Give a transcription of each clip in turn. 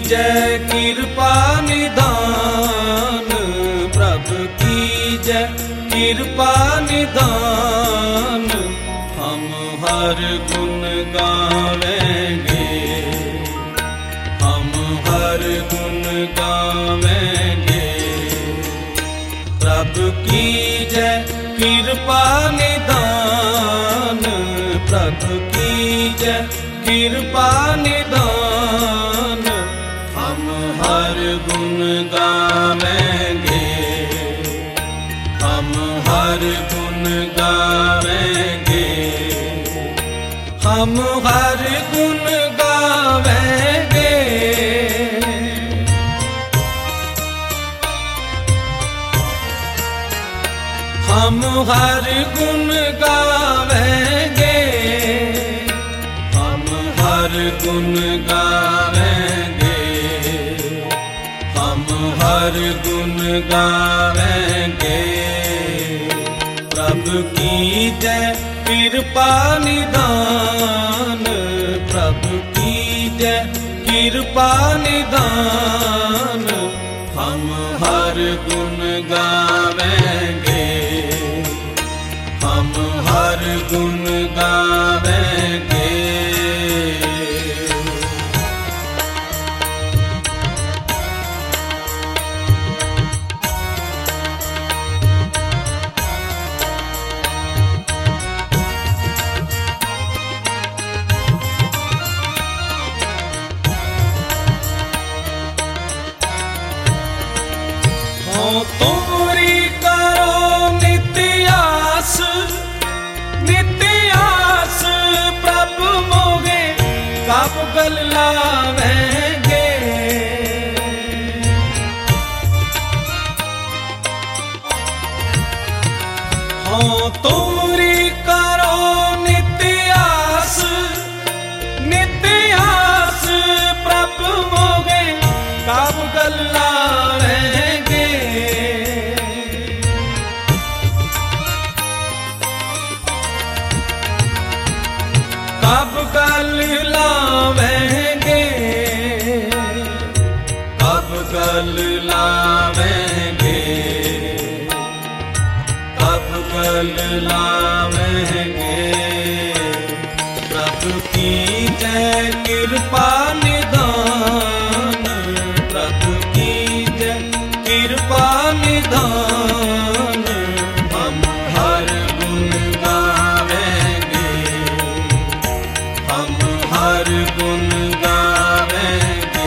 जय कृपा निधान, प्रभु की जय कृपा निधान। हम हर गुण गावेंगे, हम हर गुण गावेंगे। प्रभु की जय कृपा निधान, प्रभु की जय कृपा निधान। हम हर गुण गावेंगे, हम हर गुण गावेंगे, हम हर गुण गावेंगे। हम हर गुण गावेंगे, हम हर गुण गावेंगे, हम हर गुण गावेंगे। प्रभु की जय कृपा निधान, प्रभु की जय कृपा निधान। हम हर गुण गावेंगे, हम हर गुण गावेंगे। तोरी करो नित्य आस, नित्य आस। प्रभु मोगे कब गल लावेंगे। हो तोरी करो नित्य आस, नित्य आस। प्रभु मोगे कब गल लावेंगे। कब गल लावेंगे, कब गल लावेंगे, कब गल लावेंगे। प्रभु की जय कृपा निधान, प्रभु की जय कृपा निधान। हम हर गुण गावेंगे, हम हर गुण गावेंगे।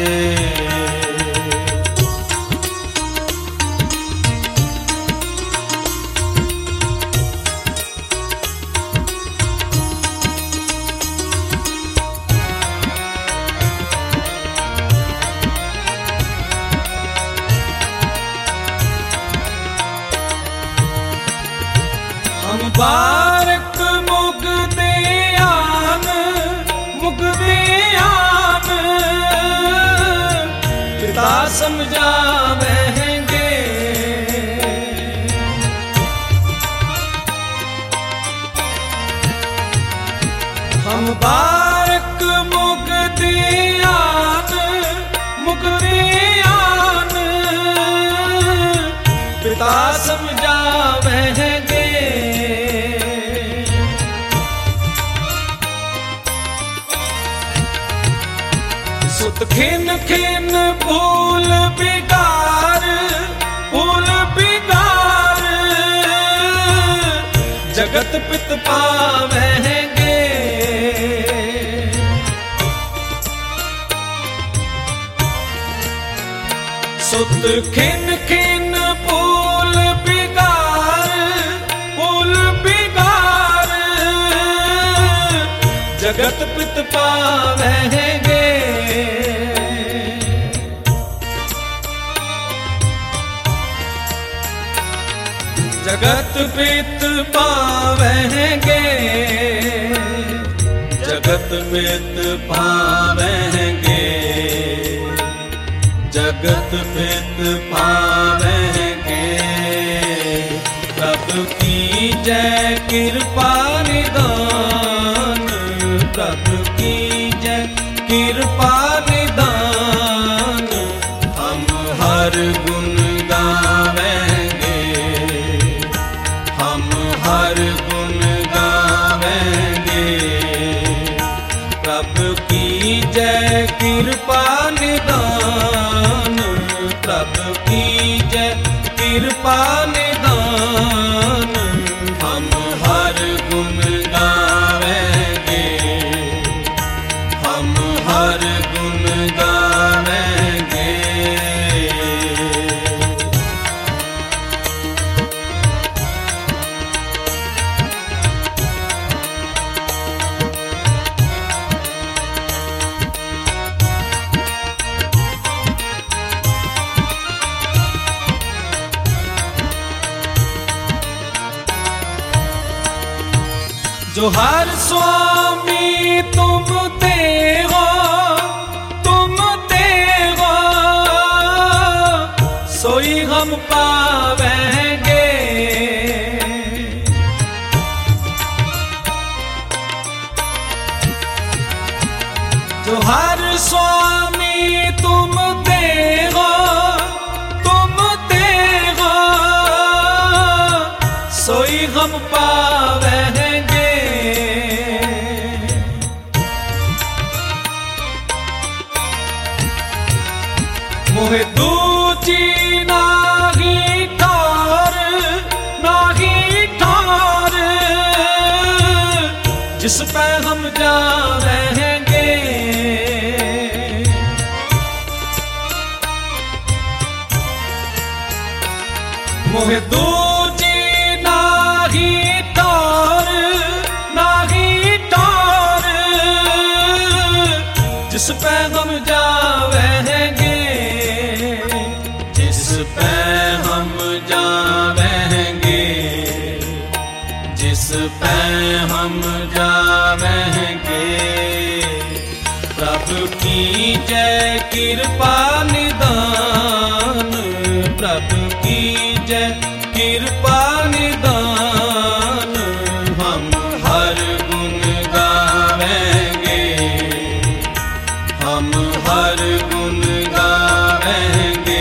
हम बारक मुगदे आन, मुगदे आन। पिता समझावेंगे, हम बारक मुगदे आन, मुगदे आन। पिता समझावेंगे, सुत खिन खिन भूल बिगार, भूल बिगार। जगत पित पावेंगे, सुत खिन खिन भूल बिगार, भूल बिगार। जगत पित पावेंगे, जगत पित पावेंगे, जगत पित पावेंगे, जगत पित पावेंगे। प्रभु की जय कृपा निधान, प्रभु की जय कृपा निधान। जो हर स्वामी तुम देवा सोई हम पावेंगे। जो हर स्वामी तुम देवा सोई हम पावेंगे। मोहे दूजी नाही ठार जिस पे हम जा रहेंगे। मोहे दूजी नाही ठार जिस पे हम जा रहेंगे। जिस पे हम जावेंगे, जिस पे हम जावेंगे। प्रभु की जय कृपा निदान, प्रभु की जय कृपा निदान। हम हर गुण गावेंगे, हम हर गुण गावेंगे।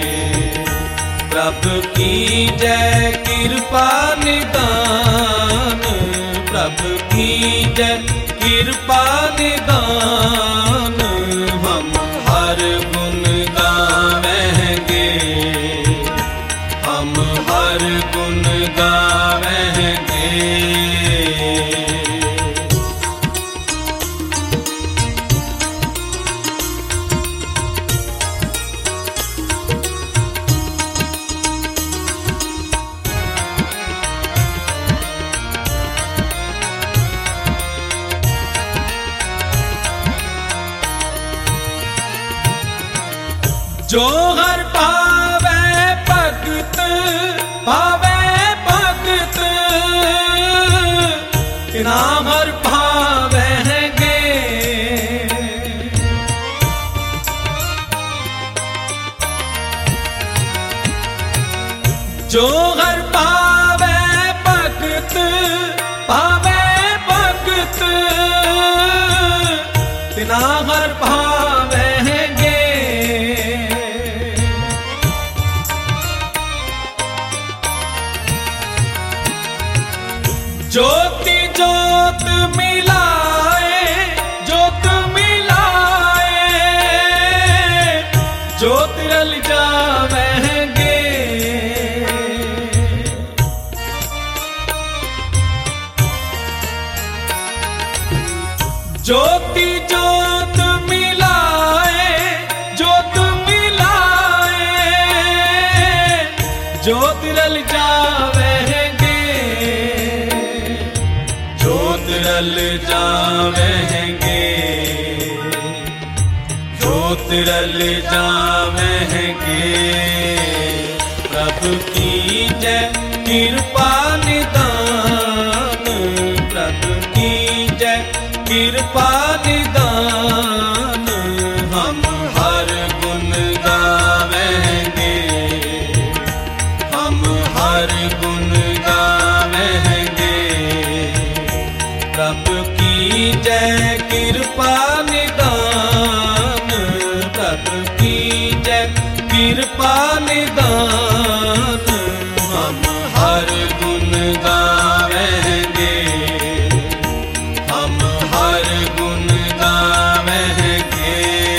प्रभु की जय कृपा निदान, प्रभु की जय कृपा निदान। हम हर गुण गावेंगे, हम हर गुण गावेंगे। जो हर पावे भगत, तिना हर पावेंगे। जो हर पावे भगत, तिना हर पावेंगे। ज्योति ज्योत मिलाए, ज्योत रल जावेंगे। ज्योति ज्योत मिलाए, ज्योत रल जावेंगे। ज्योत रल जावेंगे, ज्योत रल जावेंगे। प्रभु की जय कृपा निदान, प्रभु की जय कृपा निदान। हम हर गुण गावेंगे, हम हर गुण गावेंगे। प्रभु की जय कृपा निदान, प्रभु की जय कृपा निदान। हम हर गुण गावेंगे, हम हर गुण गावेंगे।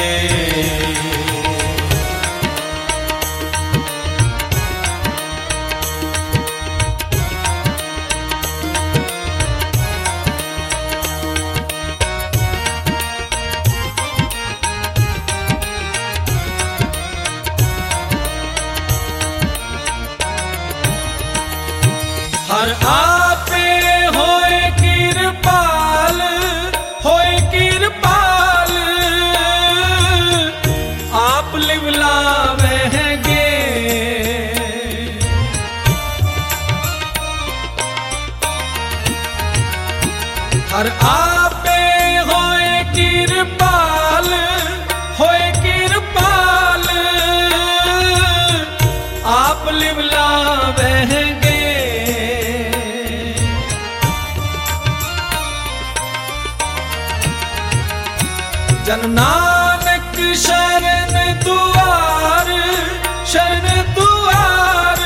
हर आपे होए कृपाल, आप लिवलावेंगे। और आपे होए कृपाल, होए कृपाल, आप लिवला बहेंगे। जन नानक शरण दुआर, शरण दुआर,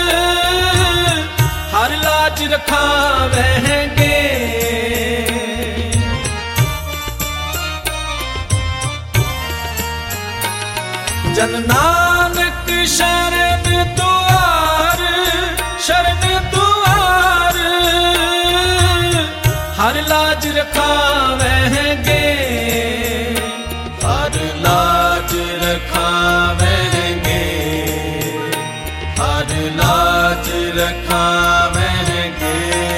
हर लाज रखावेंगे। जन नानक शरण दुआर, शरण दुआर, हर लाज रखावेंगे। हर लाज रखावेंगे, हर लाज रखावेंगे।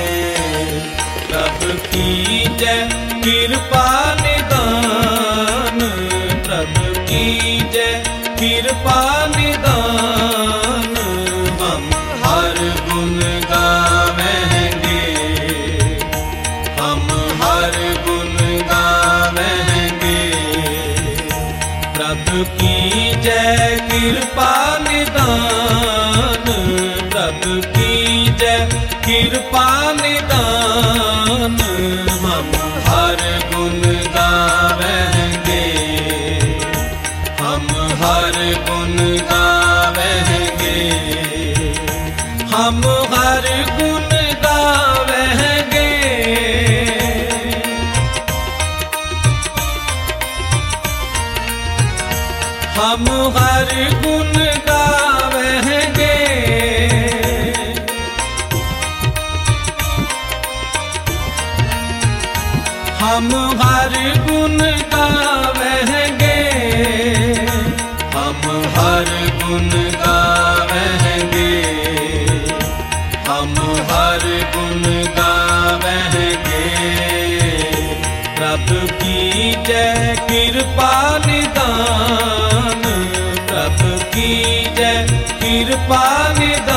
प्रभु की जय कृपा निदान, प्रभु की जय कृपा निदान। हम हर गुण गावेंगे, हम हर गुण गावेंगे। प्रभु की जय कृपा निदान, प्रभु की जय कृपा निदान। हम हर गुण गावेंगे, हम हर गुण गावेंगे, हम हर गुण गावेंगे। हम हर गुण गावेंगे, हम हर गुण गावेंगे, हम हर गुण गावेंगे, हम हर गुण गावेंगे। प्रभु की जय कृपा निदान, प्रभु की जय कृपा निदान।